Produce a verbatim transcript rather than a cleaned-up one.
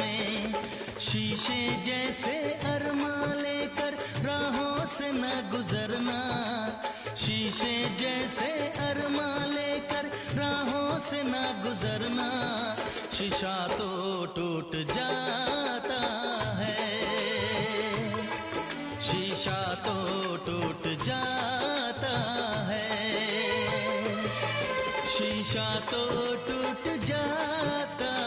में। शीशे जैसे अरमा लेकर राहों से न गुजरना, शीशे जैसे अरमा लेकर राहों से न गुजरना। शीशा तो टूट जाता है, शीशा तो टूट जाता है, शीशा तो टूट जाता